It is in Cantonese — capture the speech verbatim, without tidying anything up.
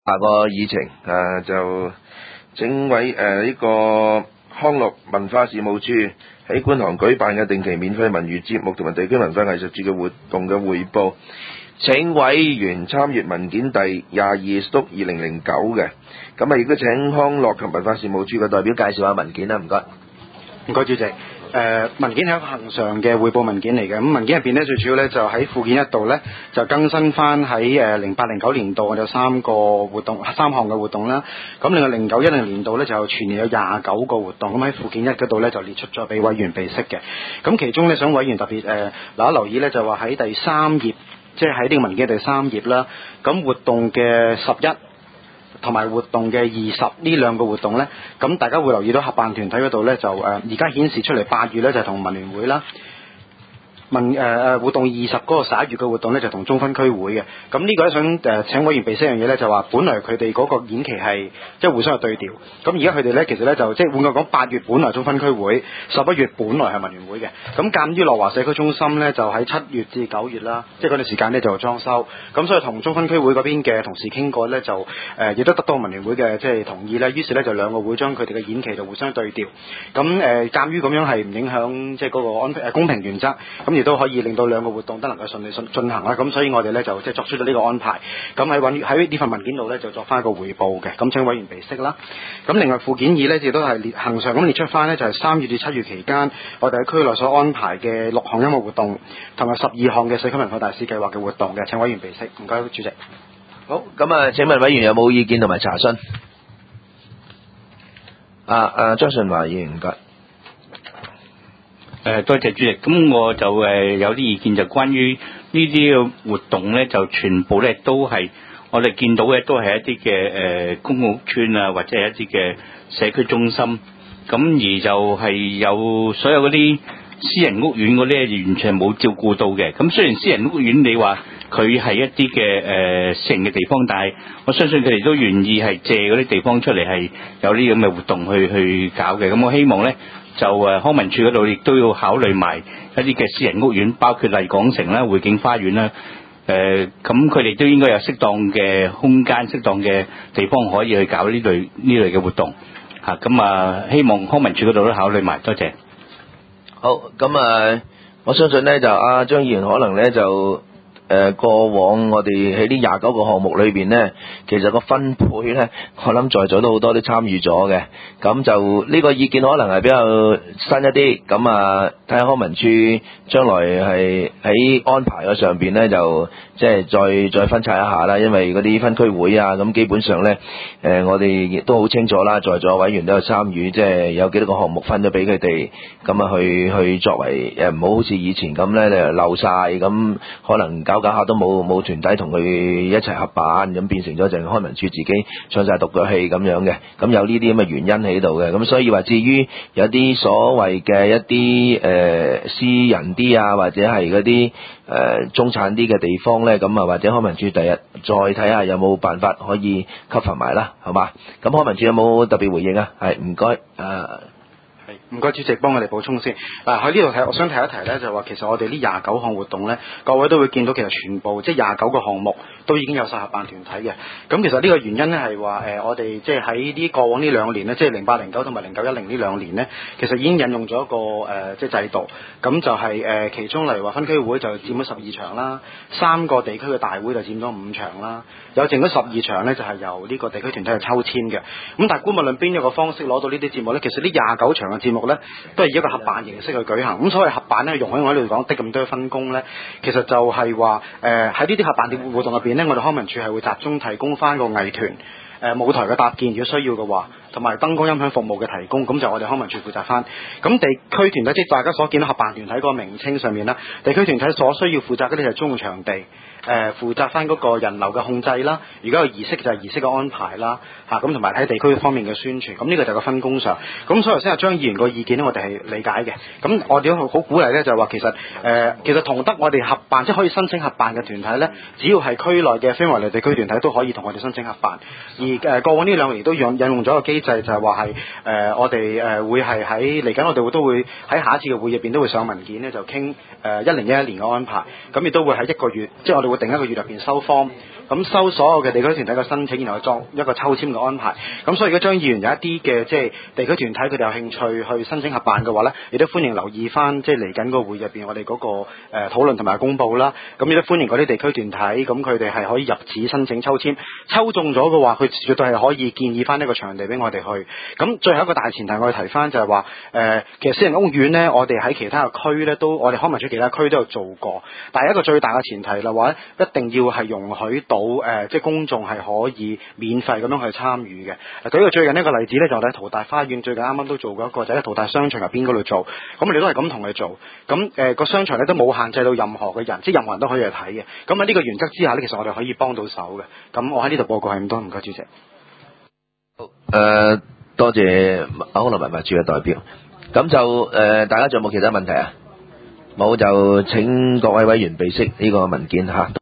下個議程誒、啊、就整委誒呢個康樂文化事務處喺觀塘舉辦嘅定期免費文娛節目同埋地區文化藝術節嘅活動嘅匯報，請委員參閱文件第廿二 Stroke 二零零九嘅。咁啊，亦都請康樂及文化事務處嘅代表介紹下文件啦，唔該。 唔該，主席。誒、呃、文件係一個恆常嘅匯報文件嚟嘅，咁文件入邊咧最主要咧就喺附件一度咧就更新翻喺誒零八零九年度我哋有三個活動三項嘅活動啦，咁另外零九一零年度咧就全年有廿九個活動，咁喺附件一嗰度咧就列出咗俾委員備悉嘅，咁其中咧想委員特別誒留一留意咧就話喺第三頁，即係喺呢個文件第三頁啦，咁活動嘅十一同埋活動嘅二十呢兩個活動呢，咁大家會留意到合辦團體嗰度呢，就誒而家顯示出嚟八月呢，就同文聯會啦。文誒誒活動二十嗰個十一月嘅活動咧就同中分區會嘅，咁呢個咧想誒、呃、請委員備悉一樣嘢咧，就話本來佢哋嗰個演期係即係互相係對調，咁而家佢哋咧其實咧就即係換句講，八月本來中分區會，十一月本來係文聯會嘅，咁鑑於樂華社區中心咧就喺七月至九月啦，即係嗰段時間咧就裝修，咁所以同中分區會嗰邊嘅同事傾過咧就誒亦、呃、都得到文聯會嘅即係同意咧，於是咧就兩個會將佢哋嘅演期就互相對調，咁誒鑑於咁樣係唔影響即係嗰個安誒公平原則，咁亦都可以令到兩個活動都能夠順利進進行啦，咁所以我哋咧就即係作出咗呢個安排，咁喺揾喺呢份文件度咧就作翻一個匯報嘅，咁請委員備悉啦。咁另外附件二咧亦都係列恆常咁列出翻咧，就係三月至七月期間我哋喺區內所安排嘅六項音樂活動，同埋十二項嘅社區文化大使計劃嘅活動嘅，請委員備悉。唔該，主席。 好，咁啊，請問委員有冇意見同埋查詢？啊啊，張順華議員，唔該。 誒、呃、多謝主席，咁我就誒、呃、有啲意見，就關於呢啲嘅活動咧，就全部咧都係我哋見到嘅都係一啲嘅誒公共屋邨啊，或者係一啲嘅社區中心，咁而就係有所有嗰啲私人屋苑嗰啲完全冇照顧到嘅。咁雖然私人屋苑你話佢係一啲嘅誒私人嘅地方，但係我相信佢哋都願意係借嗰啲地方出嚟係有啲咁嘅活動去去搞嘅。咁我希望咧，就誒康文署嗰度亦都要考慮埋一啲嘅私人屋苑，包括麗港城啦、匯景花園啦，誒咁佢哋都應該有適當嘅空間、適當嘅地方可以去搞呢類呢類嘅活動嚇。咁啊，希望康文署嗰度都考慮埋，多謝。 好，咁啊，我相信咧就阿張議員可能咧就。誒、呃、過往我哋喺呢廿九個項目裏邊呢，其實個分配呢，我諗在座都好多都參與咗嘅，咁就呢、這個意見可能係比較新一啲，咁啊睇下康文署將來係喺安排嘅上邊呢，就即係再再分拆一下啦，因為嗰啲分區會啊，咁基本上呢，誒、呃、我哋亦都好清楚啦，在座委員都有參與，即係有幾多個項目分咗俾佢哋，咁啊去去作為誒唔好好似以前咁呢，漏晒，咁可能搞搞下都冇冇團體同佢一齊合辦，咁變成咗淨係康文署自己唱晒獨腳戲咁樣嘅，咁有呢啲咁嘅原因喺度嘅，咁所以話至於有啲所謂嘅一啲誒、呃、私人啲啊，或者係嗰啲誒中產啲嘅地方咧，咁啊或者康文署第日再睇下有冇辦法可以 cover 埋啦，好嘛？咁康文署有冇特別回應啊？係唔該誒。 唔該，主席幫我哋補充先。嗱喺呢度睇，我想提一提咧，就係話其實我哋呢廿九項活動咧，各位都會見到其實全部即係廿九個項目都已經有晒合辦團體嘅。咁其實呢個原因咧係話誒，我哋即係喺呢過往呢兩年咧，即係零八零九同埋零九一零呢兩年咧，其實已經引用咗一個誒、呃、即係制度。咁就係、是、誒、呃、其中例如話分區會就佔咗十二場啦，三個地區嘅大會就佔咗五場啦，有剩咗十二場咧就係、是、由呢個地區團體去抽籤嘅。咁但係無論邊一個方式攞到呢啲節目咧，其實呢廿九場嘅節目咧都係以一個合辦形式去舉行，咁所謂合辦咧，容許我喺度講的咁多分工咧，其實就係話誒喺呢啲合辦嘅活動入邊咧，我哋康文署係會集中提供翻個藝團誒、呃、舞台嘅搭建，如果需要嘅話，同埋燈光音響服務嘅提供，咁就我哋康文署負責翻。咁地區團體即係大家所見到合辦團體個名稱上面啦，地區團體所需要負責嗰啲就係租用場地。誒、呃、負責翻嗰個人流嘅控制啦，如果有儀式就係儀式嘅安排啦，嚇咁同埋喺地區方面嘅宣傳，咁呢個就係個分工上。咁所以頭先阿張議員個意見咧，我哋係理解嘅。咁我哋都好鼓勵咧，就係話其實誒、呃、其實同得我哋合辦，即係可以申請合辦嘅團體咧，只要係區內嘅非牟利地區團體都可以同我哋申請合辦。而誒、呃、過往呢兩年都引引用咗個機制，就係話係誒我哋誒、呃、會係喺嚟緊，我哋會都會喺下一次嘅會入邊都會上文件咧，就傾誒一零一一年嘅安排。咁亦都會喺一個月，即係我哋會定一個月入邊收方， 咁收所有嘅地區團體嘅申請，然後作一個抽籤嘅安排。咁所以如果張議員有一啲嘅即係地區團體佢哋有興趣去申請合辦嘅話咧，亦都歡迎留意翻即係嚟緊個會入邊我哋嗰、那個誒、呃、討論同埋公佈啦。咁亦都歡迎嗰啲地區團體，咁佢哋係可以入紙申請抽籤，抽中咗嘅話，佢絕對係可以建議翻呢個場地俾我哋去。咁最後一個大前提我哋提翻就係話誒，其實私人屋苑咧，我哋喺其他嘅區咧都，我哋康文署其他區都有做過，但係一個最大嘅前提啦，話一定要係容許到誒、呃，即係公眾係可以免費咁樣去參與嘅。舉個最近一個例子咧，就喺淘大花園最近啱啱都做過一個，就喺淘大商場入邊嗰度做，咁我哋都係咁同佢做。咁誒個商場咧都冇限制到任何嘅人，即係任何人都可以去睇嘅。咁喺呢個原則之下咧，其實我哋可以幫到手嘅。咁我喺呢度報告係咁多，唔該主席。 好，誒、呃、多謝歐樂文物處嘅代表。咁就誒、呃，大家仲有冇其他問題啊？冇就請各位委員備悉呢個文件嚇。